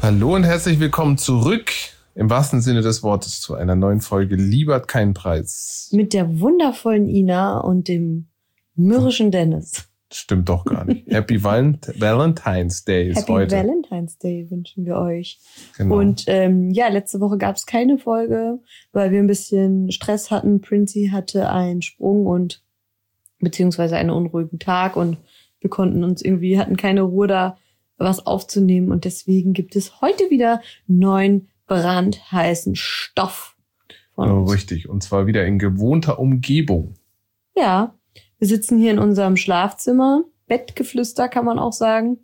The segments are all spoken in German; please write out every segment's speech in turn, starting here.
Hallo und herzlich willkommen zurück, im wahrsten Sinne des Wortes, zu einer neuen Folge Liebe hat keinen Preis. Mit der wundervollen Ina und dem mürrischen Dennis. Stimmt doch gar nicht. Happy Valentine's Day ist heute. Happy Valentine's Day wünschen wir euch. Genau. Und letzte Woche gab es keine Folge, weil wir ein bisschen Stress hatten. Prinzi hatte einen Sprung und beziehungsweise einen unruhigen Tag und wir hatten keine Ruhe da, was aufzunehmen. Und deswegen gibt es heute wieder neuen brandheißen Stoff von uns. Richtig, und zwar wieder in gewohnter Umgebung. Ja, wir sitzen hier in unserem Schlafzimmer. Bettgeflüster kann man auch sagen.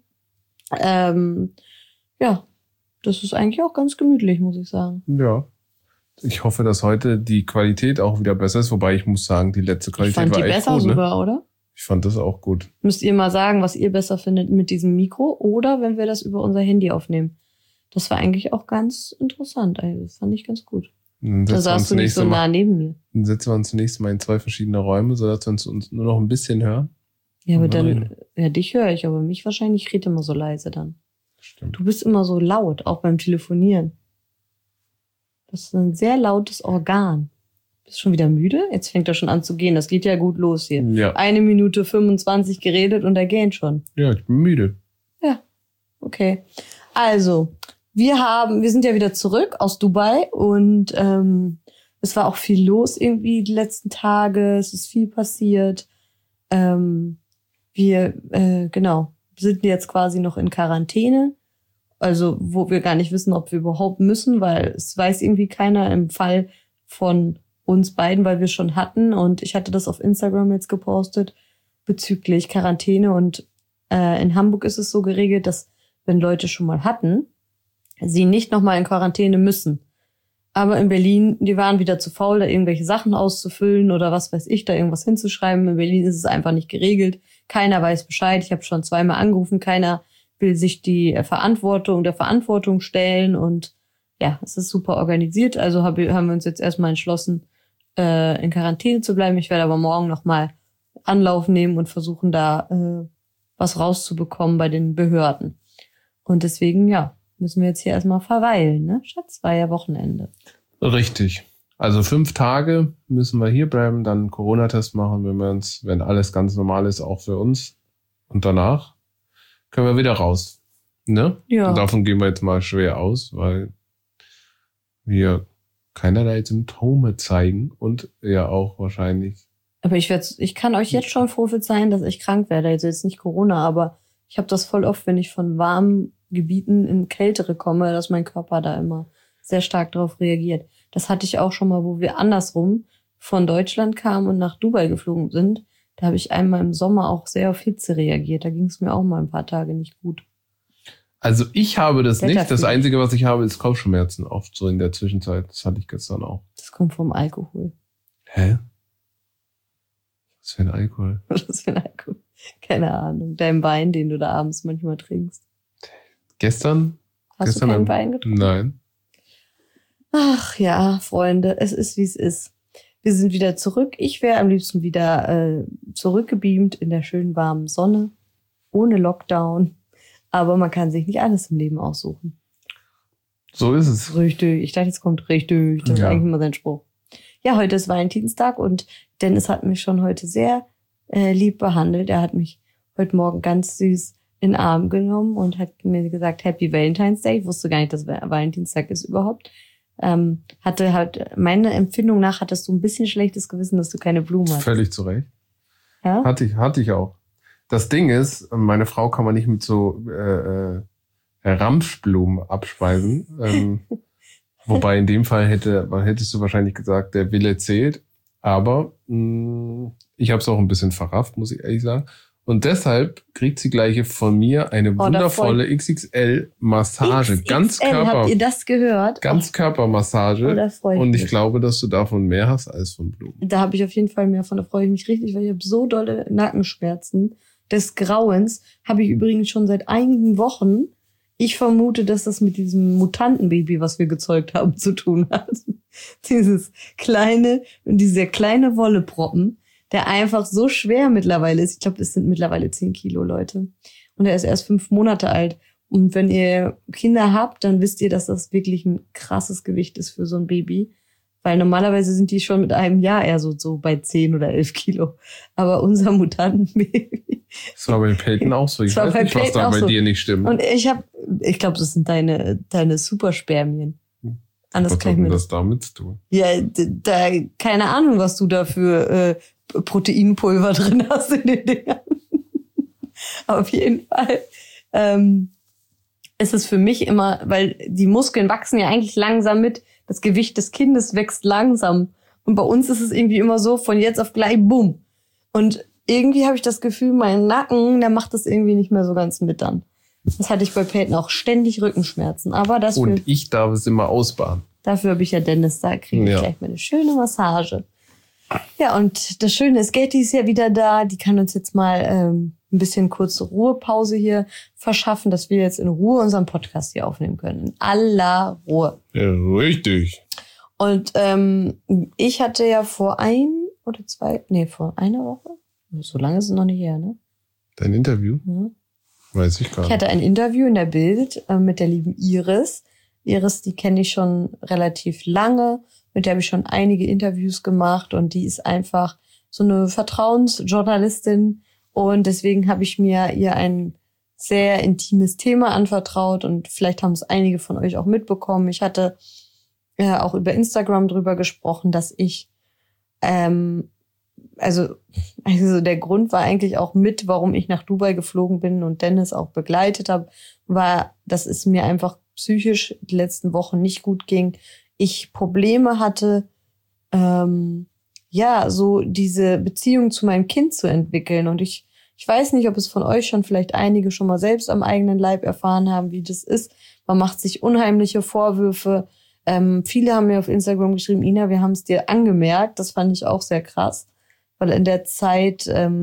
Das ist eigentlich auch ganz gemütlich, muss ich sagen. Ja. Ich hoffe, dass heute die Qualität auch wieder besser ist, wobei ich muss sagen, die letzte Qualität war echt gut. Ich fand die besser sogar, oder? Ich fand das auch gut. Müsst ihr mal sagen, was ihr besser findet mit diesem Mikro oder wenn wir das über unser Handy aufnehmen. Das war eigentlich auch ganz interessant. Also, das fand ich ganz gut. Da saßt du nicht so nah neben mir. Dann setzen wir uns zunächst mal in 2 verschiedene Räume, sodass wir uns nur noch ein bisschen hören. Ja, aber dann, dich höre ich, aber mich wahrscheinlich, ich rede immer so leise dann. Stimmt. Du bist immer so laut, auch beim Telefonieren. Das ist ein sehr lautes Organ. Bist du schon wieder müde? Jetzt fängt er schon an zu gehen. Das geht ja gut los hier. Ja. 1 Minute 25 geredet und er gähnt schon. Ja, ich bin müde. Ja, okay. Also, wir sind ja wieder zurück aus Dubai und es war auch viel los irgendwie die letzten Tage. Es ist viel passiert. Wir sind jetzt quasi noch in Quarantäne. Also, wo wir gar nicht wissen, ob wir überhaupt müssen, weil es weiß irgendwie keiner im Fall von uns beiden, weil wir schon hatten. Und ich hatte das auf Instagram jetzt gepostet bezüglich Quarantäne. Und in Hamburg ist es so geregelt, dass wenn Leute schon mal hatten, sie nicht nochmal in Quarantäne müssen. Aber in Berlin, die waren wieder zu faul, da irgendwelche Sachen auszufüllen oder was weiß ich, da irgendwas hinzuschreiben. In Berlin ist es einfach nicht geregelt. Keiner weiß Bescheid. Ich habe schon 2-mal angerufen. Keiner will sich der Verantwortung stellen. Und ja, es ist super organisiert. Also haben wir uns jetzt erstmal entschlossen, in Quarantäne zu bleiben. Ich werde aber morgen nochmal Anlauf nehmen und versuchen, da was rauszubekommen bei den Behörden. Und deswegen, müssen wir jetzt hier erstmal verweilen, ne? Schatz, war ja Wochenende. Richtig. Also 5 Tage müssen wir hier bleiben, dann einen Corona-Test machen, wenn alles ganz normal ist, auch für uns. Und danach können wir wieder raus. Ne? Ja. Und davon gehen wir jetzt mal schwer aus, weil wir keinerlei Symptome zeigen und ja auch wahrscheinlich. Aber ich kann euch jetzt schon prophezeien, dass ich krank werde. Also jetzt nicht Corona, aber ich habe das voll oft, wenn ich von warmen Gebieten in kältere komme, dass mein Körper da immer sehr stark darauf reagiert. Das hatte ich auch schon mal, wo wir andersrum von Deutschland kamen und nach Dubai geflogen sind. Da habe ich einmal im Sommer auch sehr auf Hitze reagiert. Da ging es mir auch mal ein paar Tage nicht gut. Also ich habe das nicht. Das Einzige, was ich habe, ist Kopfschmerzen oft so in der Zwischenzeit. Das hatte ich gestern auch. Das kommt vom Alkohol. Hä? Was für ein Alkohol? Was für ein Alkohol? Keine Ahnung. Dein Wein, den du da abends manchmal trinkst. Gestern? Hast du keinen Wein getrunken? Nein. Ach ja, Freunde, es ist, wie es ist. Wir sind wieder zurück. Ich wäre am liebsten wieder zurückgebeamt in der schönen warmen Sonne, ohne Lockdown. Aber man kann sich nicht alles im Leben aussuchen. So ist es. Richtig. Ich dachte, jetzt kommt richtig. Das ist eigentlich immer sein Spruch. Ja, heute ist Valentinstag und Dennis hat mich schon heute sehr lieb behandelt. Er hat mich heute Morgen ganz süß in den Arm genommen und hat mir gesagt, Happy Valentine's Day. Ich wusste gar nicht, dass Valentinstag ist überhaupt. Hatte halt, meiner Empfindung nach, hattest du ein bisschen schlechtes Gewissen, dass du keine Blumen hast. Völlig zu Recht. Ja? Hatte ich auch. Das Ding ist, meine Frau kann man nicht mit so Ramschblumen abspeisen. Wobei in dem Fall hättest du wahrscheinlich gesagt, der Wille zählt. Aber ich habe es auch ein bisschen verrafft, muss ich ehrlich sagen. Und deshalb kriegt sie gleich von mir eine wundervolle XXL-Massage. Habt ihr das gehört? Ganzkörpermassage. Und ich glaube, dass du davon mehr hast als von Blumen. Da habe ich auf jeden Fall mehr von. Da freue ich mich richtig, weil ich habe so dolle Nackenschmerzen des Grauens. Habe ich übrigens schon seit einigen Wochen. Ich vermute, dass das mit diesem Mutantenbaby, was wir gezeugt haben, zu tun hat. Dieser kleine Wolleproppen, der einfach so schwer mittlerweile ist. Ich glaube, es sind mittlerweile 10 Kilo, Leute. Und er ist erst 5 Monate alt. Und wenn ihr Kinder habt, dann wisst ihr, dass das wirklich ein krasses Gewicht ist für so ein Baby. Weil normalerweise sind die schon mit einem Jahr eher so bei 10 oder 11 Kilo. Aber unser Mutantenbaby. Das war bei Peyton auch so. Ich weiß nicht, was da bei dir nicht stimmt. Und ich glaube, das sind deine Superspermien. Was hat denn das damit zu tun? Ja, keine Ahnung, was du da für Proteinpulver drin hast in den Dingern. Auf jeden Fall ist es für mich immer, weil die Muskeln wachsen ja eigentlich langsam mit. Das Gewicht des Kindes wächst langsam. Und bei uns ist es irgendwie immer so, von jetzt auf gleich, bumm. Und irgendwie habe ich das Gefühl, mein Nacken, der macht das irgendwie nicht mehr so ganz mit dann. Das hatte ich bei Peyton auch ständig Rückenschmerzen. Aber und ich darf es immer ausbaden. Dafür habe ich ja Dennis, da kriege ich gleich mal eine schöne Massage. Ja, und das Schöne ist, Getty ist ja wieder da. Die kann uns jetzt mal ein bisschen kurze Ruhepause hier verschaffen, dass wir jetzt in Ruhe unseren Podcast hier aufnehmen können. In aller Ruhe. Ja, richtig. Und ich hatte ja vor einer Woche, so lange ist es noch nicht her, ne? Dein Interview? Mhm. Weiß ich gar nicht. Ich hatte ein Interview in der Bild mit der lieben Iris. Iris, die kenne ich schon relativ lange. Mit der habe ich schon einige Interviews gemacht. Und die ist einfach so eine Vertrauensjournalistin. Und deswegen habe ich mir ihr ein sehr intimes Thema anvertraut. Und vielleicht haben es einige von euch auch mitbekommen. Ich hatte auch über Instagram drüber gesprochen, dass ich also der Grund war eigentlich auch mit, warum ich nach Dubai geflogen bin und Dennis auch begleitet habe, war, dass es mir einfach psychisch die letzten Wochen nicht gut ging. Ich Probleme hatte, so diese Beziehung zu meinem Kind zu entwickeln. Und ich weiß nicht, ob es von euch schon vielleicht einige schon mal selbst am eigenen Leib erfahren haben, wie das ist. Man macht sich unheimliche Vorwürfe. Viele haben mir auf Instagram geschrieben, Ina, wir haben es dir angemerkt. Das fand ich auch sehr krass. Weil in der Zeit,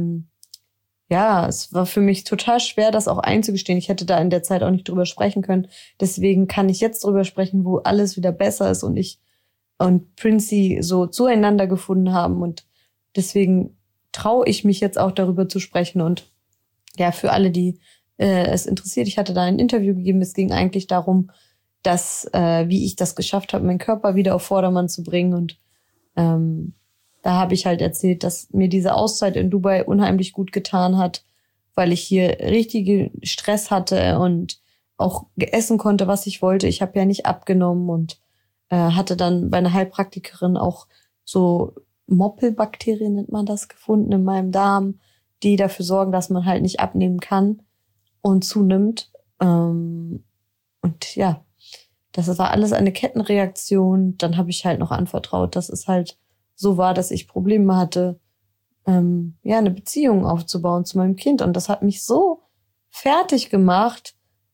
es war für mich total schwer, das auch einzugestehen. Ich hätte da in der Zeit auch nicht drüber sprechen können. Deswegen kann ich jetzt drüber sprechen, wo alles wieder besser ist und ich und Princey so zueinander gefunden haben. Und deswegen traue ich mich jetzt auch darüber zu sprechen. Und ja, für alle, die es interessiert, ich hatte da ein Interview gegeben. Es ging eigentlich darum, dass wie ich das geschafft habe, meinen Körper wieder auf Vordermann zu bringen. Und da habe ich halt erzählt, dass mir diese Auszeit in Dubai unheimlich gut getan hat, weil ich hier richtige Stress hatte und auch essen konnte, was ich wollte. Ich habe ja nicht abgenommen und hatte dann bei einer Heilpraktikerin auch so Moppelbakterien, nennt man das, gefunden in meinem Darm, die dafür sorgen, dass man halt nicht abnehmen kann und zunimmt. Und ja, das war alles eine Kettenreaktion. Dann habe ich halt noch anvertraut, dass es halt so war, dass ich Probleme hatte, eine Beziehung aufzubauen zu meinem Kind. Und das hat mich so fertig gemacht.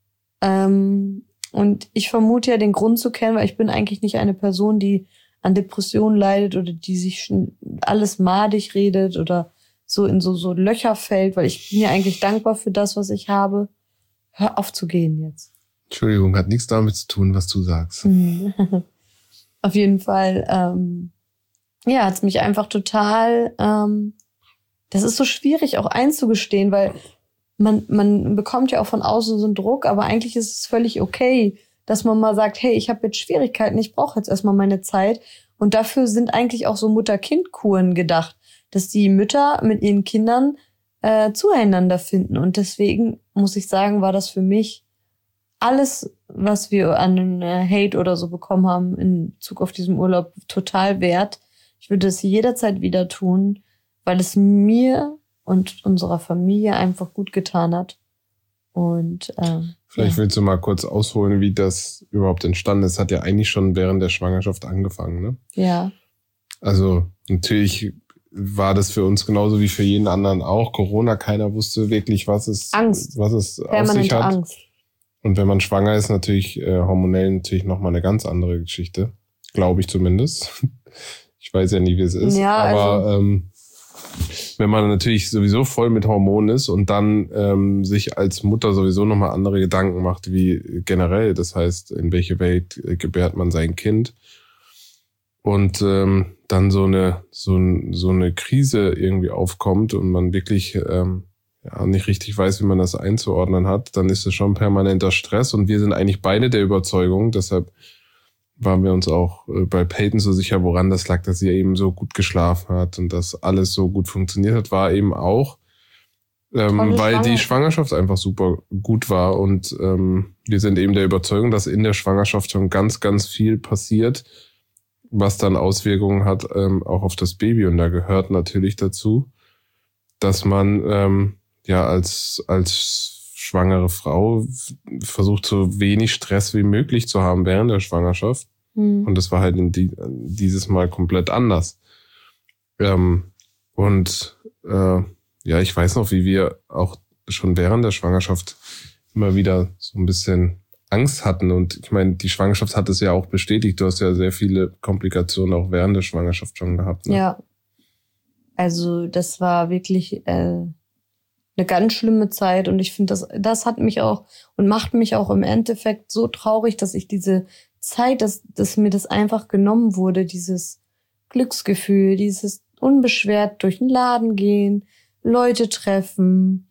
Und ich vermute ja den Grund zu kennen, weil ich bin eigentlich nicht eine Person, die an Depressionen leidet oder die sich schon alles madig redet oder so in so Löcher fällt, weil ich bin ja eigentlich dankbar für das, was ich habe. Hör auf zu gehen jetzt. Entschuldigung, hat nichts damit zu tun, was du sagst. Auf jeden Fall, hat's mich einfach total, das ist so schwierig auch einzugestehen, weil man bekommt ja auch von außen so einen Druck, aber eigentlich ist es völlig okay, dass man mal sagt, hey, ich habe jetzt Schwierigkeiten, ich brauche jetzt erstmal meine Zeit. Und dafür sind eigentlich auch so Mutter-Kind-Kuren gedacht, dass die Mütter mit ihren Kindern zueinander finden. Und deswegen muss ich sagen, war das für mich alles, was wir an Hate oder so bekommen haben in Bezug auf diesen Urlaub, total wert. Ich würde es jederzeit wieder tun, weil es mir und unserer Familie einfach gut getan hat. Und vielleicht willst du mal kurz ausholen, wie das überhaupt entstanden ist. Hat ja eigentlich schon während der Schwangerschaft angefangen, ne? Ja. Also natürlich war das für uns genauso wie für jeden anderen auch. Corona, keiner wusste wirklich, was es auf sich hat. Angst. Und wenn man schwanger ist, natürlich hormonell natürlich nochmal eine ganz andere Geschichte. Glaube ich zumindest. Ich weiß ja nie, wie es ist. Ja, aber wenn man natürlich sowieso voll mit Hormonen ist und dann sich als Mutter sowieso nochmal andere Gedanken macht wie generell. Das heißt, in welche Welt gebärt man sein Kind. Und dann so eine Krise irgendwie aufkommt und man wirklich nicht richtig weiß, wie man das einzuordnen hat, dann ist es schon permanenter Stress. Und wir sind eigentlich beide der Überzeugung, deshalb waren wir uns auch bei Peyton so sicher, woran das lag, dass sie eben so gut geschlafen hat und dass alles so gut funktioniert hat, war eben auch, weil die Schwangerschaft einfach super gut war. Und wir sind eben der Überzeugung, dass in der Schwangerschaft schon ganz, ganz viel passiert, was dann Auswirkungen hat auch auf das Baby. Und da gehört natürlich dazu, dass man als schwangere Frau versucht, so wenig Stress wie möglich zu haben während der Schwangerschaft. Und das war halt dieses Mal komplett anders. Ich weiß noch, wie wir auch schon während der Schwangerschaft immer wieder so ein bisschen Angst hatten. Und ich meine, die Schwangerschaft hat es ja auch bestätigt. Du hast ja sehr viele Komplikationen auch während der Schwangerschaft schon gehabt. Ne? Ja, also das war wirklich eine ganz schlimme Zeit. Und ich finde, das hat mich auch und macht mich auch im Endeffekt so traurig, dass ich diese Zeit, dass mir das einfach genommen wurde, dieses Glücksgefühl, dieses unbeschwert durch den Laden gehen, Leute treffen,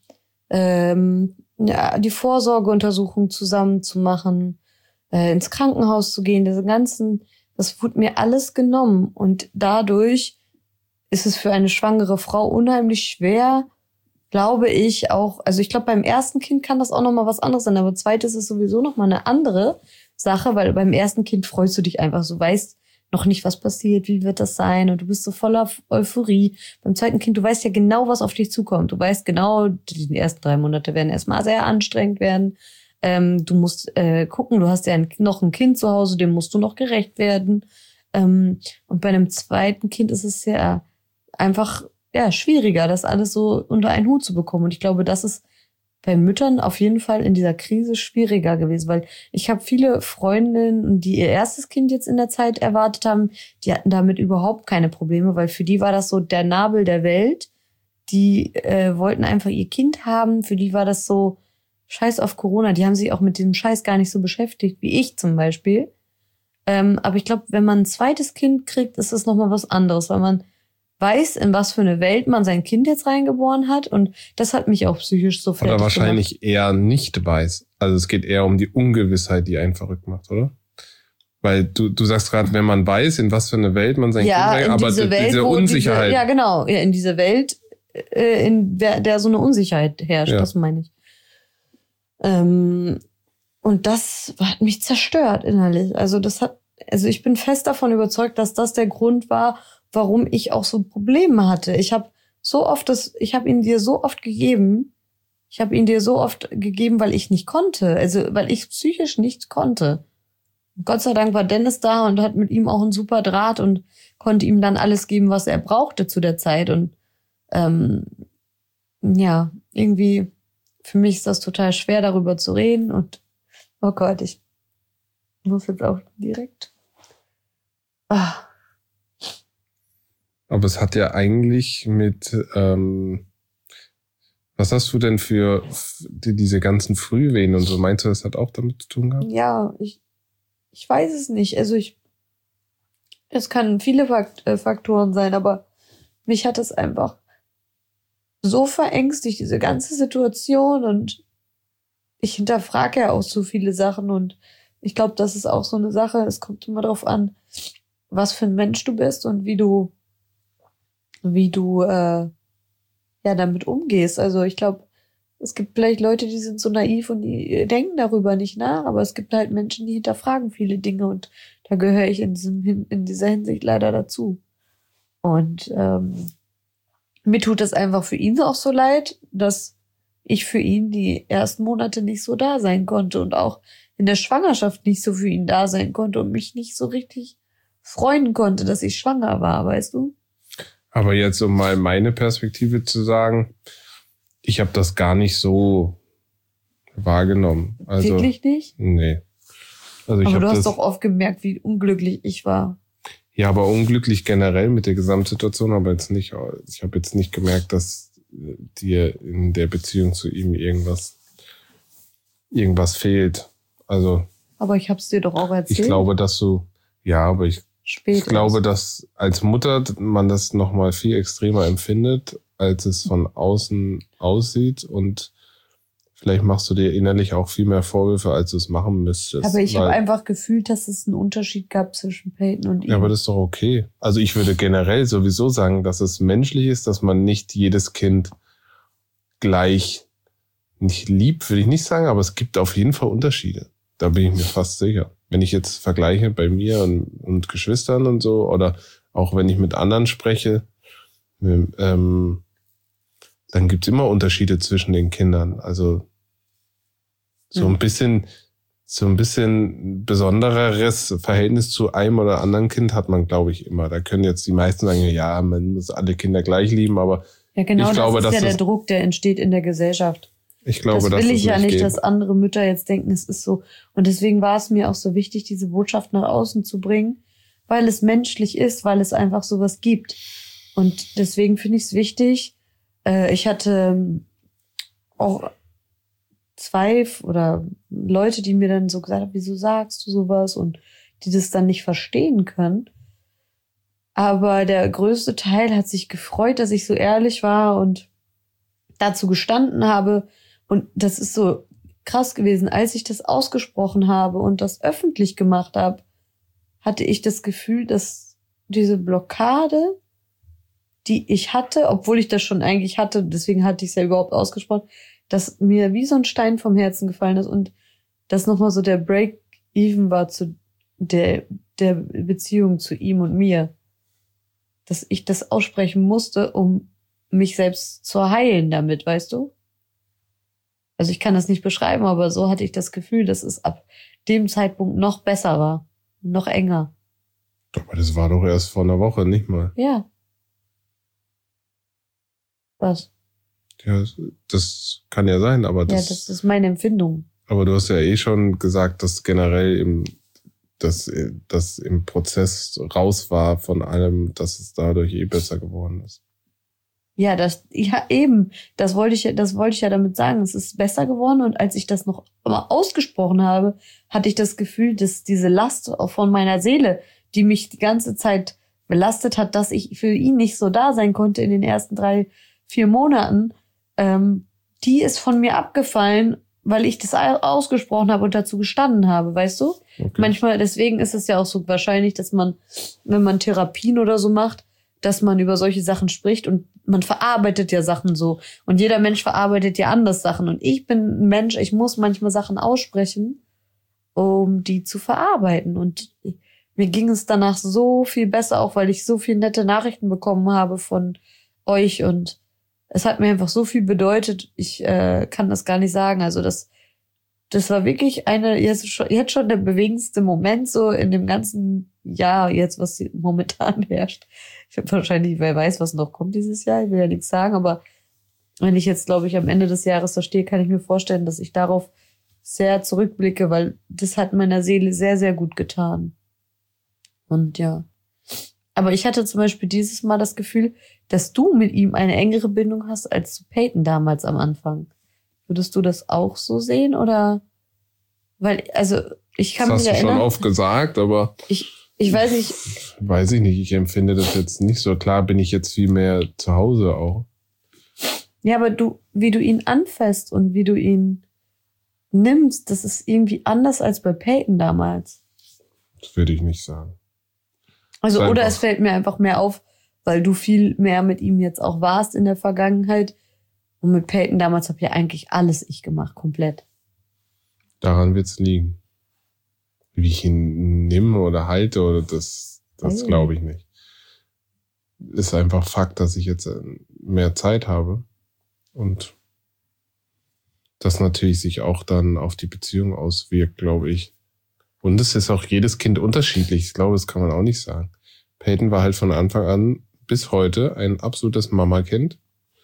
die Vorsorgeuntersuchung zusammen zu machen, ins Krankenhaus zu gehen, das wurde mir alles genommen. Und dadurch ist es für eine schwangere Frau unheimlich schwer, glaube ich auch. Also ich glaube, beim ersten Kind kann das auch nochmal was anderes sein, aber zweites ist sowieso nochmal eine andere Sache, weil beim ersten Kind freust du dich einfach so, weißt noch nicht, was passiert, wie wird das sein und du bist so voller Euphorie. Beim zweiten Kind, du weißt ja genau, was auf dich zukommt. Du weißt genau, die ersten 3 Monate werden erstmal sehr anstrengend werden. Du musst gucken, du hast ja noch ein Kind zu Hause, dem musst du noch gerecht werden. Und bei einem zweiten Kind ist es ja einfach schwieriger, das alles so unter einen Hut zu bekommen. Und ich glaube, das ist bei Müttern auf jeden Fall in dieser Krise schwieriger gewesen, weil ich habe viele Freundinnen, die ihr erstes Kind jetzt in der Zeit erwartet haben, die hatten damit überhaupt keine Probleme, weil für die war das so der Nabel der Welt. Die wollten einfach ihr Kind haben, für die war das so Scheiß auf Corona. Die haben sich auch mit diesem Scheiß gar nicht so beschäftigt, wie ich zum Beispiel. Aber ich glaube, wenn man ein zweites Kind kriegt, ist das nochmal was anderes, weil man weiß, in was für eine Welt man sein Kind jetzt reingeboren hat. Und das hat mich auch psychisch so fertig Oder wahrscheinlich gemacht. Eher nicht weiß. Also es geht eher um die Ungewissheit, die einen verrückt macht, oder? Weil du sagst gerade, wenn man weiß, in was für eine Welt man sein Kind reingeht, aber diese Unsicherheit. Ja, genau. Ja, in diese Welt, in der so eine Unsicherheit herrscht, das meine ich. Und das hat mich zerstört innerlich. Also ich bin fest davon überzeugt, dass das der Grund war, warum ich auch so Probleme hatte. Ich habe ihn dir so oft gegeben. Ich habe ihn dir so oft gegeben, weil ich nicht konnte. Also, weil ich psychisch nicht konnte. Und Gott sei Dank war Dennis da und hat mit ihm auch einen super Draht und konnte ihm dann alles geben, was er brauchte zu der Zeit. Und irgendwie für mich ist das total schwer, darüber zu reden. Und oh Gott, ich muss jetzt auch direkt. Aber es hat ja eigentlich mit, was hast du denn für diese ganzen Frühwehen und so? Meinst du, das hat auch damit zu tun gehabt? Ja, ich weiß es nicht. Also es kann viele Faktoren sein, aber mich hat es einfach so verängstigt, diese ganze Situation. Und ich hinterfrage ja auch so viele Sachen. Und ich glaube, das ist auch so eine Sache. Es kommt immer darauf an, was für ein Mensch du bist und wie du damit umgehst. Also ich glaube, es gibt vielleicht Leute, die sind so naiv und die denken darüber nicht nach, aber es gibt halt Menschen, die hinterfragen viele Dinge und da gehöre ich in dieser Hinsicht leider dazu. Und mir tut es einfach für ihn auch so leid, dass ich für ihn die ersten Monate nicht so da sein konnte und auch in der Schwangerschaft nicht so für ihn da sein konnte und mich nicht so richtig freuen konnte, dass ich schwanger war, weißt du? Aber jetzt, um mal meine Perspektive zu sagen, ich habe das gar nicht so wahrgenommen. Also, wirklich nicht? Nee. Also aber du hast doch oft gemerkt, wie unglücklich ich war. Ja, aber unglücklich generell mit der Gesamtsituation, aber jetzt nicht. Ich habe jetzt nicht gemerkt, dass dir in der Beziehung zu ihm irgendwas fehlt. Also. Aber ich habe es dir doch auch erzählt. Ich glaube, dass du, ich glaube, dass als Mutter man das nochmal viel extremer empfindet, als es von außen aussieht und vielleicht machst du dir innerlich auch viel mehr Vorwürfe, als du es machen müsstest. Aber ich habe einfach gefühlt, dass es einen Unterschied gab zwischen Peyton und ihm. Ja, aber das ist doch okay. Also ich würde generell sowieso sagen, dass es menschlich ist, dass man nicht jedes Kind gleich nicht liebt, würde ich nicht sagen, aber es gibt auf jeden Fall Unterschiede. Da bin ich mir fast sicher. Wenn ich jetzt vergleiche bei mir und Geschwistern und so, oder auch wenn ich mit anderen spreche, dann gibt's immer Unterschiede zwischen den Kindern. Also so ein bisschen besondereres Verhältnis zu einem oder anderen Kind hat man, glaube ich, immer. Da können jetzt die meisten sagen, ja, man muss alle Kinder gleich lieben, aber ja, genau, ich glaube, das ist ja der Druck, der entsteht in der Gesellschaft. Ich glaube, das will ich ja nicht, geht. dass andere Mütter jetzt denken, es ist so. Und deswegen war es mir auch so wichtig, diese Botschaft nach außen zu bringen, weil es menschlich ist, weil es einfach sowas gibt. Und deswegen finde ich es wichtig. Ich hatte auch 2 oder Leute, die mir dann so gesagt haben, wieso sagst du sowas? Und die das dann nicht verstehen können. Aber der größte Teil hat sich gefreut, dass ich so ehrlich war und dazu gestanden habe. Und das ist so krass gewesen. Als ich das ausgesprochen habe und das öffentlich gemacht habe, hatte ich das Gefühl, dass diese Blockade, die ich hatte, obwohl ich das schon eigentlich hatte, deswegen hatte ich es ja überhaupt ausgesprochen, dass mir wie so ein Stein vom Herzen gefallen ist und das nochmal so der Break-Even war zu der Beziehung zu ihm und mir. Dass ich das aussprechen musste, um mich selbst zu heilen damit, weißt du? Also ich kann das nicht beschreiben, aber so hatte ich das Gefühl, dass es ab dem Zeitpunkt noch besser war. Noch enger. Aber das war doch erst vor einer Woche, nicht mal. Ja. Was? Ja, das kann ja sein, aber das ist meine Empfindung. Aber du hast ja eh schon gesagt, dass generell das im Prozess raus war von allem, dass es dadurch eh besser geworden ist. Ja, eben. Das wollte ich ja damit sagen. Es ist besser geworden und als ich das noch mal ausgesprochen habe, hatte ich das Gefühl, dass diese Last von meiner Seele, die mich die ganze Zeit belastet hat, dass ich für ihn nicht so da sein konnte in den ersten 3-4 Monaten, die ist von mir abgefallen, weil ich das ausgesprochen habe und dazu gestanden habe, weißt du? Okay. Manchmal, deswegen ist es ja auch so wahrscheinlich, dass man, wenn man Therapien oder so macht, dass man über solche Sachen spricht und man verarbeitet ja Sachen so. Und jeder Mensch verarbeitet ja anders Sachen. Und ich bin ein Mensch, ich muss manchmal Sachen aussprechen, um die zu verarbeiten. Und mir ging es danach so viel besser, auch weil ich so viele nette Nachrichten bekommen habe von euch. Und es hat mir einfach so viel bedeutet. Ich kann das gar nicht sagen. Also das war wirklich jetzt schon der bewegendste Moment so in dem ganzen Jahr jetzt, was momentan herrscht. Ich habe wahrscheinlich, wer weiß, was noch kommt dieses Jahr. Ich will ja nichts sagen, aber wenn ich jetzt, glaube ich, am Ende des Jahres da stehe, kann ich mir vorstellen, dass ich darauf sehr zurückblicke, weil das hat meiner Seele sehr, sehr gut getan. Und ja. Aber ich hatte zum Beispiel dieses Mal das Gefühl, dass du mit ihm eine engere Bindung hast als zu Peyton damals am Anfang. Würdest du das auch so sehen oder? Weil, also, ich kann mich erinnern. Das hast du schon oft gesagt, aber ich weiß nicht. Weiß ich nicht. Ich empfinde das jetzt nicht so. Klar bin ich jetzt viel mehr zu Hause auch. Ja, aber wie du ihn anfasst und wie du ihn nimmst, das ist irgendwie anders als bei Peyton damals. Das würde ich nicht sagen. Also, oder es fällt mir einfach mehr auf, weil du viel mehr mit ihm jetzt auch warst in der Vergangenheit. Und mit Peyton damals habe ja eigentlich alles ich gemacht, komplett. Daran wird's liegen. Wie ich ihn nehme oder halte, oder das glaube ich nicht. Ist einfach Fakt, dass ich jetzt mehr Zeit habe. Und das natürlich sich auch dann auf die Beziehung auswirkt, glaube ich. Und es ist auch jedes Kind unterschiedlich. Ich glaube, das kann man auch nicht sagen. Peyton war halt von Anfang an bis heute ein absolutes Mama-Kind.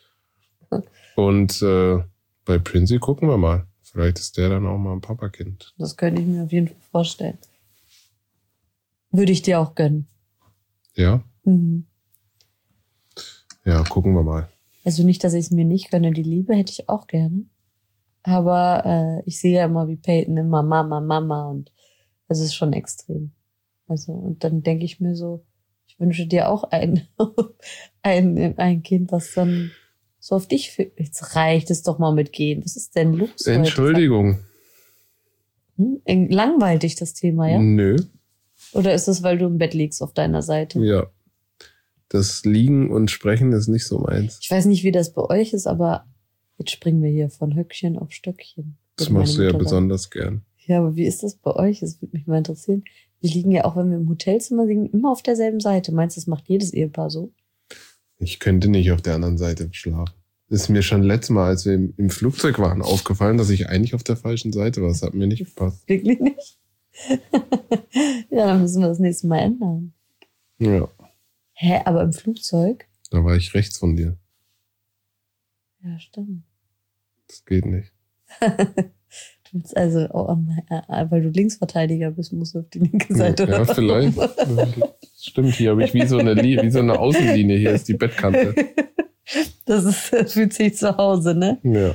Und bei Princey gucken wir mal. Vielleicht ist der dann auch mal ein Papakind. Das könnte ich mir auf jeden Fall vorstellen. Würde ich dir auch gönnen. Ja? Mhm. Ja, gucken wir mal. Also nicht, dass ich es mir nicht gönne. Die Liebe hätte ich auch gerne. Aber ich sehe ja immer, wie Peyton immer Mama und das ist schon extrem. Also, und dann denke ich mir so, ich wünsche dir auch ein Kind, was dann so auf dich. Jetzt reicht es doch mal mit gehen. Was ist denn los? Entschuldigung. Langweilt dich das Thema, ja? Nö. Oder ist es, weil du im Bett liegst auf deiner Seite? Ja. Das Liegen und Sprechen ist nicht so meins. Ich weiß nicht, wie das bei euch ist, aber jetzt springen wir hier von Höckchen auf Stöckchen. Das machst du ja besonders gern. Ja, aber wie ist das bei euch? Das würde mich mal interessieren. Wir liegen ja auch, wenn wir im Hotelzimmer liegen, immer auf derselben Seite. Meinst du, das macht jedes Ehepaar so? Ich könnte nicht auf der anderen Seite schlafen. Das ist mir schon letztes Mal, als wir im Flugzeug waren, aufgefallen, dass ich eigentlich auf der falschen Seite war. Das hat mir nicht gepasst. Wirklich nicht? Ja, dann müssen wir das nächste Mal ändern. Ja. Hä, aber im Flugzeug? Da war ich rechts von dir. Ja, stimmt. Das geht nicht. Du willst also, weil du Linksverteidiger bist, musst du auf die linke Seite. Ja, vielleicht. Stimmt, hier habe ich wie so eine Außenlinie. Hier ist die Bettkante. Das fühlt sich zu Hause, ne? Ja.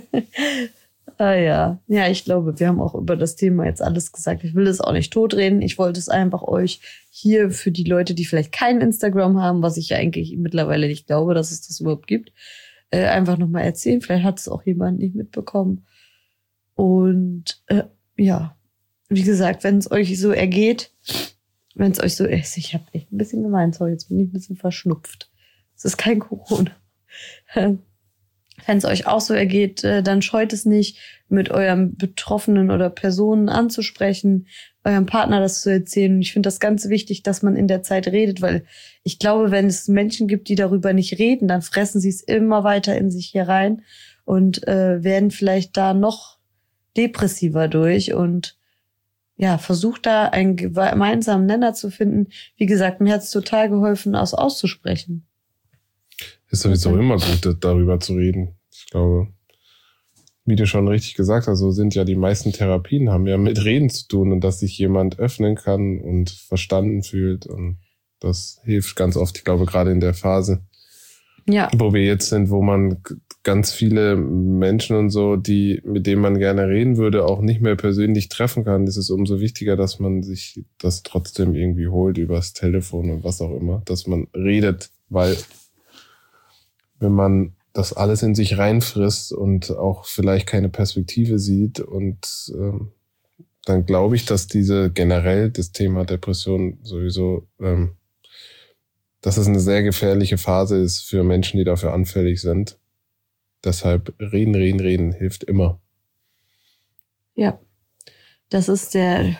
Ja. Ja, ich glaube, wir haben auch über das Thema jetzt alles gesagt. Ich will es auch nicht totreden. Ich wollte es einfach euch hier für die Leute, die vielleicht kein Instagram haben, was ich ja eigentlich mittlerweile nicht glaube, dass es das überhaupt gibt, einfach nochmal erzählen. Vielleicht hat es auch jemand nicht mitbekommen. Und ja, wie gesagt, wenn es euch so ergeht, wenn es euch so ist, ich habe echt ein bisschen gemeint, sorry, jetzt bin ich ein bisschen verschnupft. Es ist kein Corona. Wenn es euch auch so ergeht, dann scheut es nicht, mit eurem Betroffenen oder Personen anzusprechen, eurem Partner das zu erzählen. Und ich finde das ganz wichtig, dass man in der Zeit redet, weil ich glaube, wenn es Menschen gibt, die darüber nicht reden, dann fressen sie es immer weiter in sich hier rein und werden vielleicht da noch depressiver durch. Und ja, versucht da einen gemeinsamen Nenner zu finden. Wie gesagt, mir hat es total geholfen, auszusprechen. Ist sowieso immer gut, darüber zu reden. Ich glaube, wie du schon richtig gesagt hast, so sind ja die meisten Therapien, haben ja mit Reden zu tun und dass sich jemand öffnen kann und verstanden fühlt. Und das hilft ganz oft, ich glaube, gerade in der Phase, ja, wo wir jetzt sind, wo man ganz viele Menschen und so, mit denen man gerne reden würde, auch nicht mehr persönlich treffen kann. Es ist umso wichtiger, dass man sich das trotzdem irgendwie holt übers Telefon und was auch immer, dass man redet, weil wenn man das alles in sich reinfrisst und auch vielleicht keine Perspektive sieht und dann glaube ich, dass generell das Thema Depression sowieso, dass es eine sehr gefährliche Phase ist für Menschen, die dafür anfällig sind. Deshalb reden hilft immer. Ja, das ist wie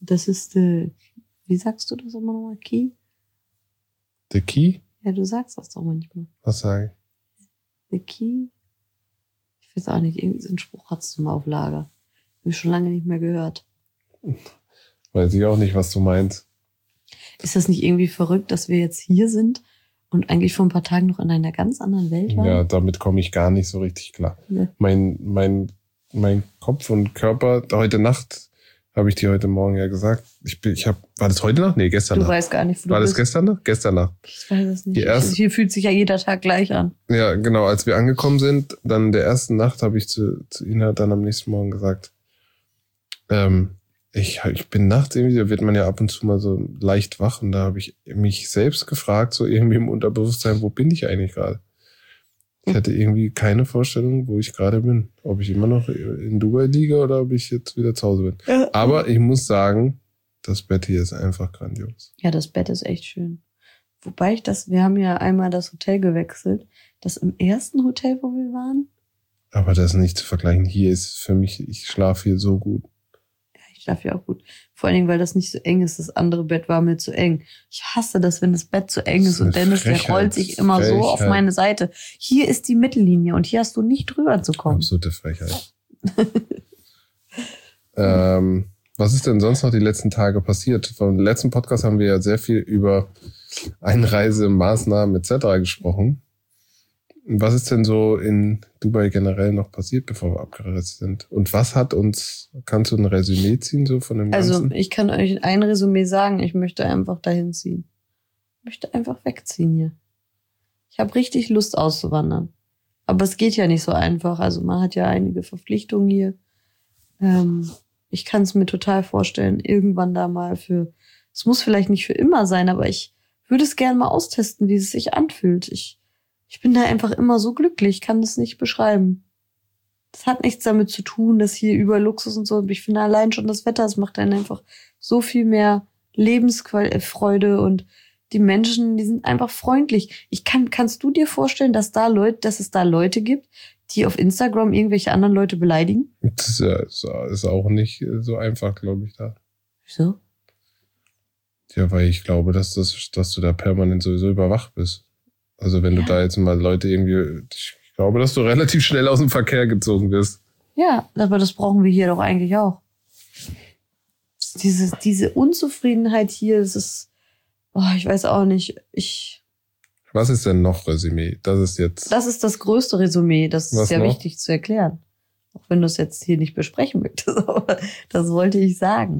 sagst du das immer nochmal, Key? The Key? Ja, du sagst das doch manchmal. Was sage ich? The Key? Ich weiß auch nicht, irgendwie so einen Spruch hattest du mal auf Lager. Hab ich schon lange nicht mehr gehört. Weiß ich auch nicht, was du meinst. Ist das nicht irgendwie verrückt, dass wir jetzt hier sind und eigentlich vor ein paar Tagen noch in einer ganz anderen Welt waren? Ja, damit komme ich gar nicht so richtig klar. Nee. Mein Kopf und Körper, heute Nacht, habe ich dir heute Morgen ja gesagt. War das heute Nacht? Nee, gestern Nacht. Du weißt gar nicht, wo du bist. War das gestern Nacht? Gestern Nacht. Ich weiß es nicht. Hier fühlt sich ja jeder Tag gleich an. Ja, genau. Als wir angekommen sind, dann in der ersten Nacht, habe ich zu Ina dann am nächsten Morgen gesagt, ich bin nachts irgendwie, da wird man ja ab und zu mal so leicht wach und da habe ich mich selbst gefragt, so irgendwie im Unterbewusstsein, wo bin ich eigentlich gerade? Ich hatte irgendwie keine Vorstellung, wo ich gerade bin. Ob ich immer noch in Dubai liege oder ob ich jetzt wieder zu Hause bin. Ja. Aber ich muss sagen, das Bett hier ist einfach grandios. Ja, das Bett ist echt schön. Wobei wir haben ja einmal das Hotel gewechselt. Das im ersten Hotel, wo wir waren. Aber das ist nicht zu vergleichen. Hier ist für mich, ich schlafe hier so gut. Ich schlafe ja auch gut. Vor allen Dingen, weil das nicht so eng ist. Das andere Bett war mir zu eng. Ich hasse das, wenn das Bett zu eng ist. Und Dennis, der rollt sich immer so auf meine Seite. Hier ist die Mittellinie und hier hast du nicht drüber zu kommen. Absolute Frechheit. Was ist denn sonst noch die letzten Tage passiert? Vom letzten Podcast haben wir ja sehr viel über Einreisemaßnahmen etc. gesprochen. Was ist denn so in Dubai generell noch passiert, bevor wir abgereist sind? Und kannst du ein Resümee ziehen so von dem Ganzen? Also ich kann euch ein Resümee sagen, ich möchte einfach dahin ziehen. Ich möchte einfach wegziehen hier. Ich habe richtig Lust auszuwandern. Aber es geht ja nicht so einfach. Also man hat ja einige Verpflichtungen hier. Ich kann es mir total vorstellen, irgendwann da mal es muss vielleicht nicht für immer sein, aber ich würde es gerne mal austesten, wie es sich anfühlt. Ich Ich bin da einfach immer so glücklich, kann das nicht beschreiben. Das hat nichts damit zu tun, dass hier über Luxus und so. Ich finde allein schon das Wetter, es macht einen einfach so viel mehr Lebensfreude und die Menschen, die sind einfach freundlich. Kannst du dir vorstellen, dass es da Leute gibt, die auf Instagram irgendwelche anderen Leute beleidigen? Das ist auch nicht so einfach, glaube ich, da. Wieso? Ja, weil ich glaube, dass du da permanent sowieso überwacht bist. Also wenn du da jetzt mal Leute irgendwie, ich glaube, dass du relativ schnell aus dem Verkehr gezogen wirst. Ja, aber das brauchen wir hier doch eigentlich auch. Diese Unzufriedenheit hier, das ist, ich weiß auch nicht, Was ist denn noch Resümee? Das ist das größte Resümee, das ist ja noch? wichtig zu erklären. Auch wenn du es jetzt hier nicht besprechen möchtest, aber das wollte ich sagen.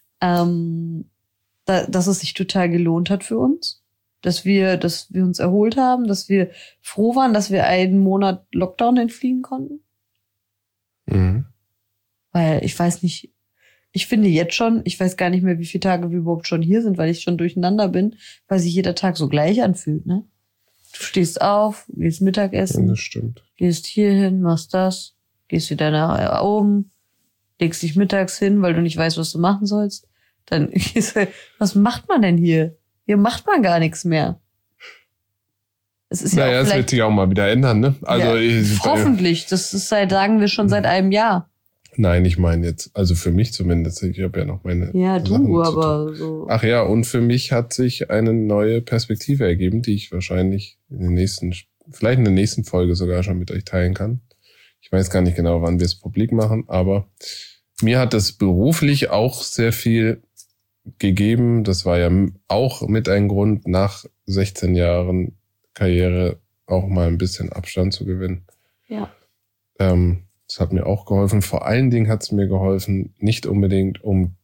Dass es sich total gelohnt hat für uns. Dass wir uns erholt haben, dass wir froh waren, dass wir einen Monat Lockdown entfliehen konnten. Mhm. Weil ich weiß nicht, ich finde jetzt schon, ich weiß gar nicht mehr, wie viele Tage wir überhaupt schon hier sind, weil ich schon durcheinander bin, weil sich jeder Tag so gleich anfühlt, ne? Du stehst auf, gehst Mittagessen, Das stimmt. gehst hier hin, machst das, gehst wieder nach oben, legst dich mittags hin, weil du nicht weißt, was du machen sollst. Dann was macht man denn hier? Hier macht man gar nichts mehr. Es ist Naja, es wird sich auch mal wieder ändern, ne? Also hoffentlich. Das ist sagen wir schon seit einem Jahr. Nein, ich meine jetzt, also für mich zumindest. Ich habe ja noch meine. Ja, Sachen du, zu aber tun. so. Ach ja, und für mich hat sich eine neue Perspektive ergeben, die ich wahrscheinlich vielleicht in der nächsten Folge sogar schon mit euch teilen kann. Ich weiß gar nicht genau, wann wir es publik machen, aber mir hat es beruflich auch sehr viel gegeben. Das war ja auch mit ein Grund, nach 16 Jahren Karriere auch mal ein bisschen Abstand zu gewinnen. Ja. Das hat mir auch geholfen. Vor allen Dingen hat es mir geholfen, nicht unbedingt um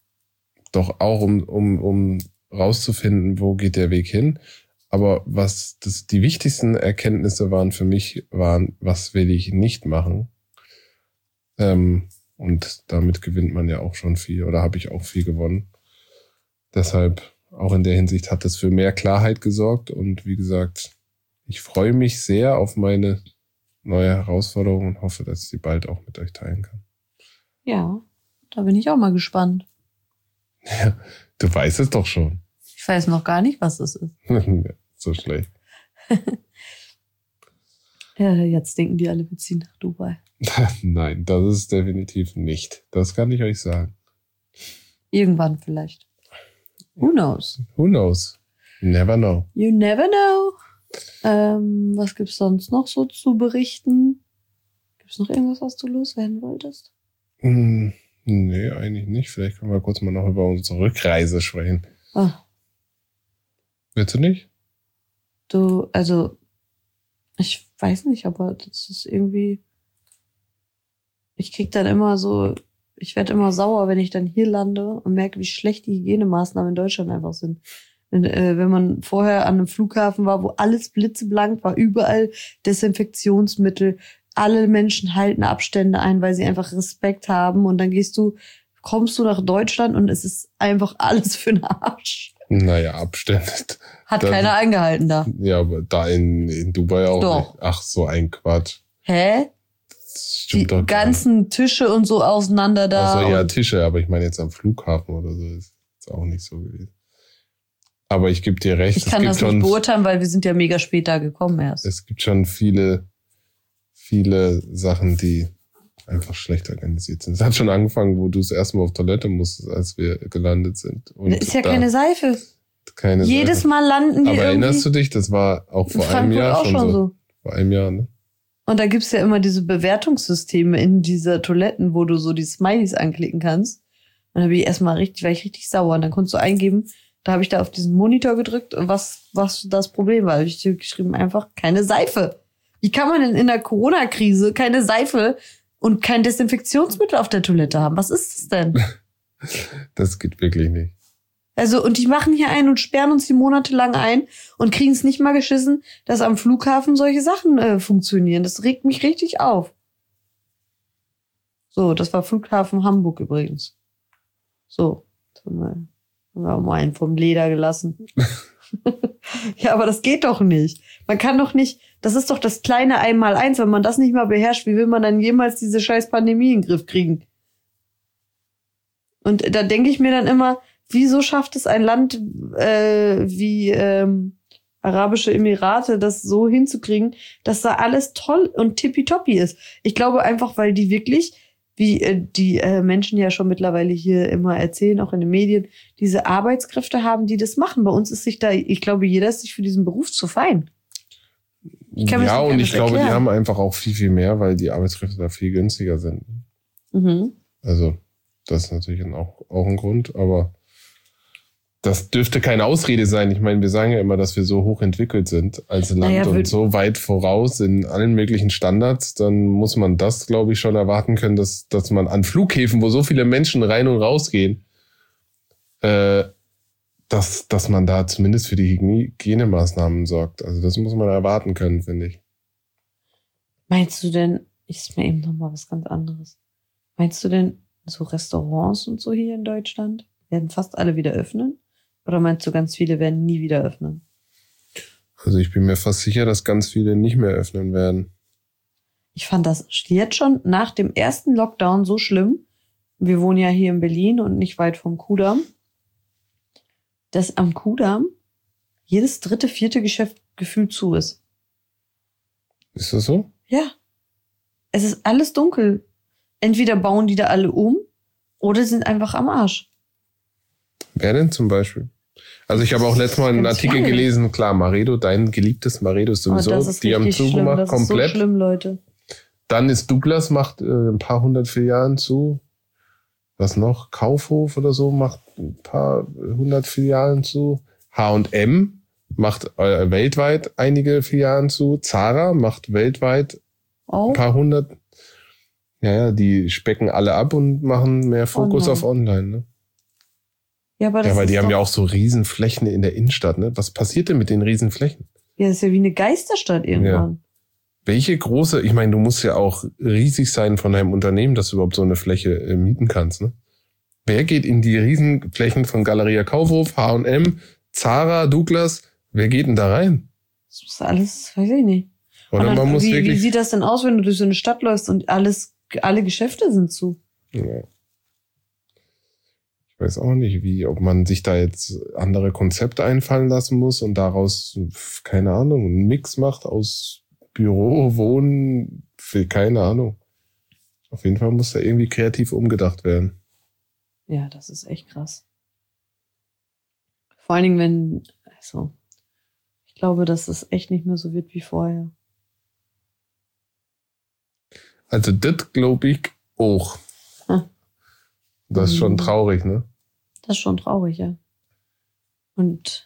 rauszufinden, wo geht der Weg hin. Aber die wichtigsten Erkenntnisse für mich waren, was will ich nicht machen? Und damit gewinnt man ja auch schon viel oder habe ich auch viel gewonnen. Deshalb auch in der Hinsicht hat es für mehr Klarheit gesorgt. Und wie gesagt, ich freue mich sehr auf meine neue Herausforderung und hoffe, dass ich sie bald auch mit euch teilen kann. Ja, da bin ich auch mal gespannt. Ja, du weißt es doch schon. Ich weiß noch gar nicht, was es ist. So schlecht. Ja, jetzt denken die alle, wir ziehen nach Dubai. Nein, das ist definitiv nicht. Das kann ich euch sagen. Irgendwann vielleicht. Who knows? Who knows? Never know. You never know. Was gibt's sonst noch so zu berichten? Gibt's noch irgendwas, was du loswerden wolltest? Nee, eigentlich nicht. Vielleicht können wir kurz mal noch über unsere Rückreise sprechen. Willst du nicht? Ich weiß nicht, aber das ist irgendwie, ich krieg dann immer so, ich werde immer sauer, wenn ich dann hier lande und merke, wie schlecht die Hygienemaßnahmen in Deutschland einfach sind. Wenn man vorher an einem Flughafen war, wo alles blitzeblank war, überall Desinfektionsmittel, alle Menschen halten Abstände ein, weil sie einfach Respekt haben und dann kommst du nach Deutschland und es ist einfach alles für den Arsch. Naja, Abstände. Hat keiner eingehalten da. Ja, aber da in Dubai auch Doch. nicht. Ach, so ein Quatsch. Hä? Das stimmt Die doch gar ganzen Tische und so auseinander da. nicht. Ach so, ja, Tische, aber ich meine jetzt am Flughafen oder so ist auch nicht so gewesen. Aber ich gebe dir recht. Ich kann das nicht beurteilen, weil wir sind ja mega spät da gekommen erst. Es gibt schon viele Sachen, die einfach schlecht organisiert sind. Es hat schon angefangen, wo du das erste Mal auf Toilette musstest, als wir gelandet sind. Und das ist ja keine Seife. Jedes Seife. Mal landen die Aber irgendwie. erinnerst du dich, das war auch vor einem Jahr auch schon so. Vor einem Jahr, ne? Und da gibt's ja immer diese Bewertungssysteme in dieser Toiletten, wo du so die Smileys anklicken kannst. Und dann war ich richtig sauer. Und dann konntest du eingeben, da habe ich da auf diesen Monitor gedrückt, was das Problem war. Da habe ich geschrieben, einfach keine Seife. Wie kann man denn in der Corona-Krise keine Seife und kein Desinfektionsmittel auf der Toilette haben? Was ist das denn? Das geht wirklich nicht. Also, und die machen hier ein und sperren uns hier monatelang ein und kriegen es nicht mal geschissen, dass am Flughafen solche Sachen funktionieren. Das regt mich richtig auf. So, das war Flughafen Hamburg übrigens. So, haben wir auch mal einen vom Leder gelassen. Ja, aber das geht doch nicht. Man kann doch nicht Das ist doch das kleine Einmaleins. Wenn man das nicht mal beherrscht, wie will man dann jemals diese scheiß Pandemie in den Griff kriegen? Und da denke ich mir dann immer, wieso schafft es ein Land wie Arabische Emirate, das so hinzukriegen, dass da alles toll und tippitoppi ist? Ich glaube einfach, weil die wirklich, wie die Menschen ja schon mittlerweile hier immer erzählen, auch in den Medien, diese Arbeitskräfte haben, die das machen. Bei uns ist sich da, ich glaube, jeder ist sich für diesen Beruf zu fein. Ja, und ich glaube, die haben einfach auch viel, viel mehr, weil die Arbeitskräfte da viel günstiger sind. Mhm. Also, das ist natürlich auch ein Grund, aber das dürfte keine Ausrede sein. Ich meine, wir sagen ja immer, dass wir so hoch entwickelt sind als Land und so weit voraus in allen möglichen Standards. Dann muss man das, glaube ich, schon erwarten können, dass man an Flughäfen, wo so viele Menschen rein und rausgehen, dass man da zumindest für die Hygienemaßnahmen sorgt. Also das muss man erwarten können, finde ich. Meinst du denn, ist mir eben nochmal was ganz anderes. Meinst du denn, so Restaurants und so hier in Deutschland werden fast alle wieder öffnen? Oder meinst du, ganz viele werden nie wieder öffnen? Also ich bin mir fast sicher, dass ganz viele nicht mehr öffnen werden. Ich fand das jetzt schon nach dem ersten Lockdown so schlimm. Wir wohnen ja hier in Berlin und nicht weit vom Kudamm. Dass am Kudamm jedes 3., 4. Geschäft gefühlt zu ist. Ist das so? Ja. Es ist alles dunkel. Entweder bauen die da alle um oder sind einfach am Arsch. Wer denn zum Beispiel? Also ich habe auch letztes Mal einen Artikel gelesen, klar, Maredo, dein geliebtes Maredo ist sowieso, die haben zugemacht, das komplett. Ist so schlimm, Leute. Dann ist Douglas, macht ein paar 100 Filialen zu. Was noch? Kaufhof oder so macht ein paar 100 Filialen zu. H&M macht weltweit einige Filialen zu. Zara macht weltweit ein paar 100. Ja, die specken alle ab und machen mehr Fokus auf Online, ne? Ja, aber weil die haben ja auch so Riesenflächen in der Innenstadt, ne? Was passiert denn mit den Riesenflächen? Ja, das ist ja wie eine Geisterstadt irgendwann. Ja. Welche große, ich meine, du musst ja auch riesig sein von deinem Unternehmen, dass du überhaupt so eine Fläche mieten kannst, ne? Wer geht in die Riesenflächen von Galeria Kaufhof, H&M, Zara, Douglas? Wer geht denn da rein? Das ist alles, weiß ich nicht. Oder dann, man muss wie sieht das denn aus, wenn du durch so eine Stadt läufst und alle Geschäfte sind zu? Ja. Ich weiß auch nicht, ob man sich da jetzt andere Konzepte einfallen lassen muss und daraus, keine Ahnung, einen Mix macht aus Büro, Wohnen, keine Ahnung. Auf jeden Fall muss da irgendwie kreativ umgedacht werden. Ja, das ist echt krass. Vor allen Dingen, ich glaube, dass es echt nicht mehr so wird wie vorher. Also das glaube ich auch. Das ist schon traurig, ne? Das ist schon traurig, ja. Und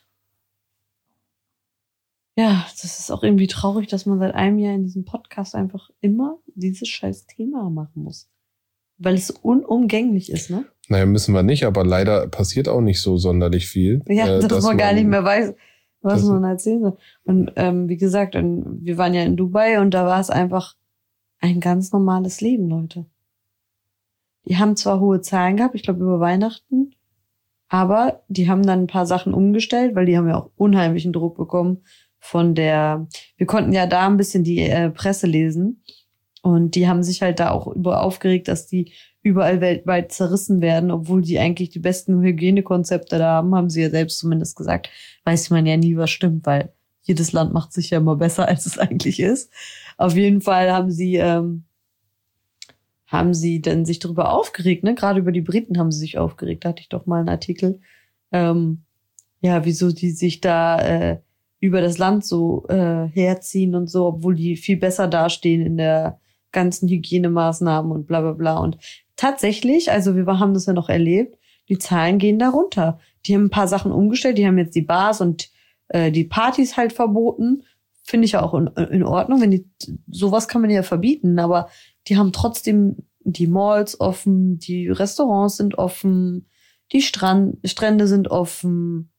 ja, das ist auch irgendwie traurig, dass man seit einem Jahr in diesem Podcast einfach immer dieses scheiß Thema machen muss. Weil es unumgänglich ist, ne? Naja, müssen wir nicht, aber leider passiert auch nicht so sonderlich viel. Ja, dass man gar nicht mehr weiß, was man erzählen soll. Und wie gesagt, wir waren ja in Dubai und da war es einfach ein ganz normales Leben, Leute. Die haben zwar hohe Zahlen gehabt, ich glaube über Weihnachten, aber die haben dann ein paar Sachen umgestellt, weil die haben ja auch unheimlichen Druck bekommen wir konnten ja da ein bisschen die Presse lesen und die haben sich halt da auch über aufgeregt, dass die überall weltweit zerrissen werden, obwohl die eigentlich die besten Hygienekonzepte da haben sie ja selbst zumindest gesagt. Weiß man ja nie, was stimmt, weil jedes Land macht sich ja immer besser, als es eigentlich ist. Auf jeden Fall haben sie dann sich darüber aufgeregt, ne? Gerade über die Briten haben sie sich aufgeregt. Da hatte ich doch mal einen Artikel. Wieso die sich da über das Land so herziehen und so, obwohl die viel besser dastehen in der ganzen Hygienemaßnahmen und bla bla bla. Und tatsächlich, also wir haben das ja noch erlebt, die Zahlen gehen da runter. Die haben ein paar Sachen umgestellt, die haben jetzt die Bars und die Partys halt verboten. Finde ich ja auch in Ordnung. Sowas kann man ja verbieten, aber die haben trotzdem die Malls offen, die Restaurants sind offen, die Strände sind offen.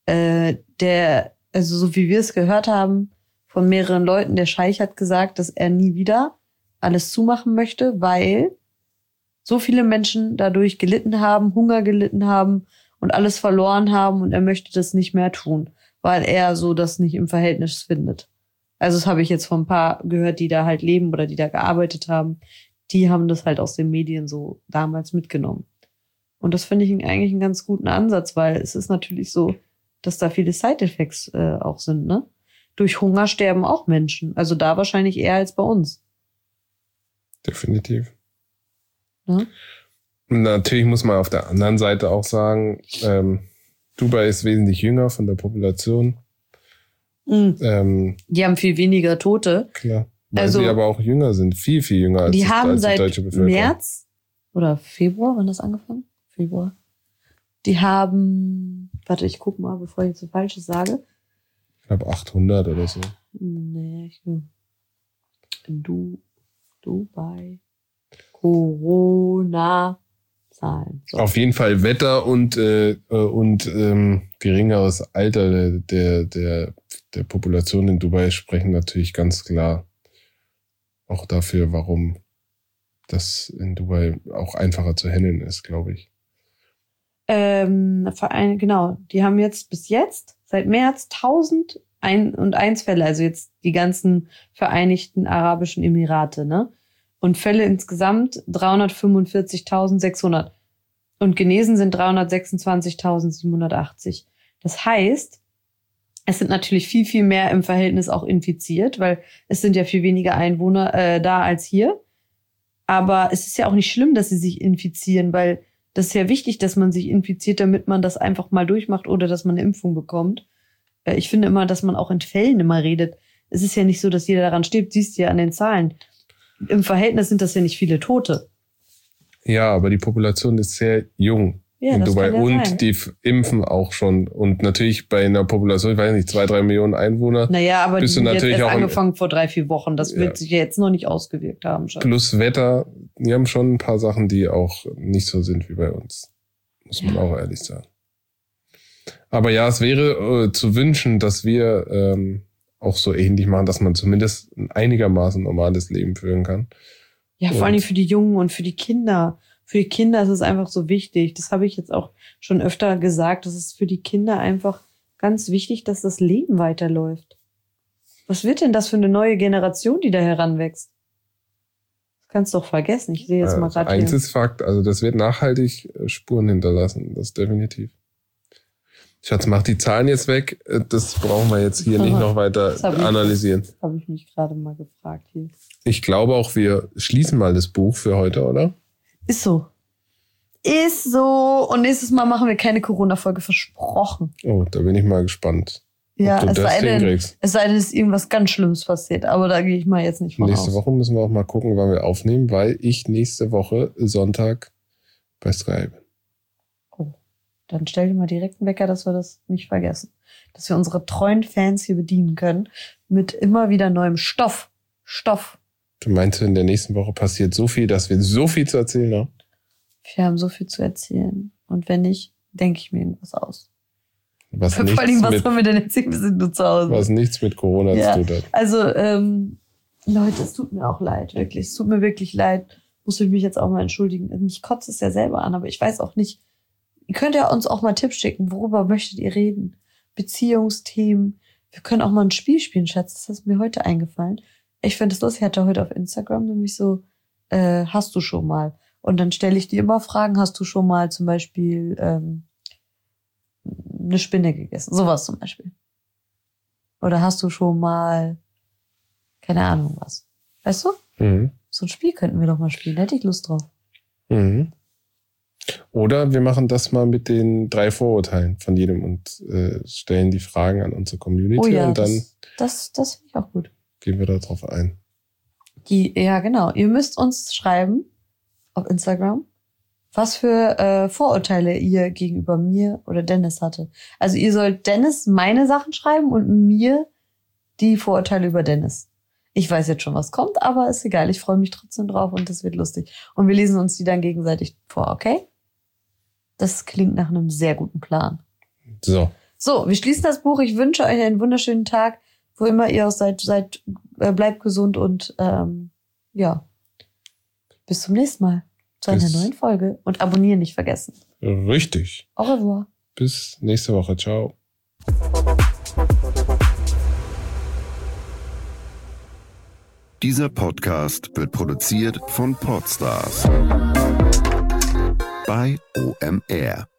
Also so wie wir es gehört haben von mehreren Leuten, der Scheich hat gesagt, dass er nie wieder alles zumachen möchte, weil so viele Menschen dadurch gelitten haben, Hunger gelitten haben und alles verloren haben und er möchte das nicht mehr tun, weil er so das nicht im Verhältnis findet. Also das habe ich jetzt von ein paar gehört, die da halt leben oder die da gearbeitet haben. Die haben das halt aus den Medien so damals mitgenommen. Und das finde ich eigentlich einen ganz guten Ansatz, weil es ist natürlich so, dass da viele Side-Effects auch sind, ne? Durch Hunger sterben auch Menschen. Also da wahrscheinlich eher als bei uns. Definitiv. Ja? Natürlich muss man auf der anderen Seite auch sagen, Dubai ist wesentlich jünger von der Population. Die haben viel weniger Tote. Klar. Weil sie aber auch jünger sind, viel, viel jünger als die haben als die seit deutsche Bevölkerung. März oder Februar, wann das angefangen? Februar. Die haben, warte, ich guck mal, bevor ich jetzt so Falsches sage. Ich glaube 800 oder so. Nee, Dubai. Corona-Zahlen. So. Auf jeden Fall Wetter und geringeres Alter der Population in Dubai sprechen natürlich ganz klar auch dafür, warum das in Dubai auch einfacher zu handeln ist, glaube ich. Genau, die haben bis jetzt, seit März, 1001 Fälle, also jetzt die ganzen Vereinigten Arabischen Emirate, ne? Und Fälle insgesamt 345.600. Und genesen sind 326.780. Das heißt, es sind natürlich viel, viel mehr im Verhältnis auch infiziert, weil es sind ja viel weniger Einwohner da als hier. Aber es ist ja auch nicht schlimm, dass sie sich infizieren, weil das ist ja wichtig, dass man sich infiziert, damit man das einfach mal durchmacht oder dass man eine Impfung bekommt. Ich finde immer, dass man auch in Fällen immer redet. Es ist ja nicht so, dass jeder daran stirbt, siehst du ja an den Zahlen. Im Verhältnis sind das ja nicht viele Tote. Ja, aber die Population ist sehr jung in Dubai und die impfen auch schon. Und natürlich bei einer Population, ich weiß nicht, 2-3 Millionen Einwohner. Naja, aber die sind natürlich jetzt erst auch angefangen vor 3-4 Wochen. Das wird sich ja jetzt noch nicht ausgewirkt haben. Schon. Plus Wetter, die haben schon ein paar Sachen, die auch nicht so sind wie bei uns. Muss man auch ehrlich sagen. Aber ja, es wäre zu wünschen, dass wir auch so ähnlich machen, dass man zumindest ein einigermaßen normales Leben führen kann. Ja, vor allem für die Jungen und für die Kinder. Für die Kinder ist es einfach so wichtig. Das habe ich jetzt auch schon öfter gesagt. Das ist für die Kinder einfach ganz wichtig, dass das Leben weiterläuft. Was wird denn das für eine neue Generation, die da heranwächst? Das kannst du doch vergessen. Ich sehe jetzt mal gerade eins ist Fakt, also das wird nachhaltig Spuren hinterlassen. Das definitiv. Schatz, mach die Zahlen jetzt weg. Das brauchen wir jetzt hier nicht noch weiter analysieren. Das habe ich mich gerade mal gefragt hier. Ich glaube auch, wir schließen mal das Buch für heute, oder? Ist so. Ist so. Und nächstes Mal machen wir keine Corona-Folge, versprochen. Oh, da bin ich mal gespannt. Ja, es sei denn, es ist irgendwas ganz Schlimmes passiert. Aber da gehe ich mal jetzt nicht von aus. Nächste Woche müssen wir auch mal gucken, wann wir aufnehmen, weil ich nächste Woche Sonntag bei Skype bin. Oh, dann stell dir mal direkt einen Wecker, dass wir das nicht vergessen. Dass wir unsere treuen Fans hier bedienen können mit immer wieder neuem Stoff. Du meinst, in der nächsten Woche passiert so viel, dass wir so viel zu erzählen haben? Wir haben so viel zu erzählen. Und wenn nicht, denke ich mir irgendwas aus. Vor allem, was wollen wir denn erzählen? Wir sind nur zu Hause. Was nichts mit Corona zu tun hat. Also, Leute, es tut mir auch leid, wirklich. Es tut mir wirklich leid. Muss ich mich jetzt auch mal entschuldigen. Ich kotze es ja selber an, aber ich weiß auch nicht. Ihr könnt ja uns auch mal Tipps schicken. Worüber möchtet ihr reden? Beziehungsthemen. Wir können auch mal ein Spiel spielen, Schatz. Das ist mir heute eingefallen. Ich finde es lustig. Ich hatte heute auf Instagram nämlich so, hast du schon mal? Und dann stelle ich dir immer Fragen. Hast du schon mal zum Beispiel eine Spinne gegessen? Sowas zum Beispiel. Oder hast du schon mal, keine Ahnung was. Weißt du? Mhm. So ein Spiel könnten wir doch mal spielen. Da hätte ich Lust drauf. Mhm. Oder wir machen das mal mit den 3 Vorurteilen von jedem und stellen die Fragen an unsere Community. Oh ja, und dann das finde ich auch gut. Gehen wir da drauf ein. Ja, genau. Ihr müsst uns schreiben auf Instagram, was für Vorurteile ihr gegenüber mir oder Dennis hatte. Also ihr sollt Dennis meine Sachen schreiben und mir die Vorurteile über Dennis. Ich weiß jetzt schon, was kommt, aber ist egal. Ich freue mich trotzdem drauf und das wird lustig. Und wir lesen uns die dann gegenseitig vor, okay? Das klingt nach einem sehr guten Plan. So, wir schließen das Buch. Ich wünsche euch einen wunderschönen Tag. Wo immer ihr auch seid, bleibt gesund und bis zum nächsten Mal zu einer neuen Folge. Und abonnieren nicht vergessen. Richtig. Au revoir. Bis nächste Woche. Ciao. Dieser Podcast wird produziert von Podstars bei OMR.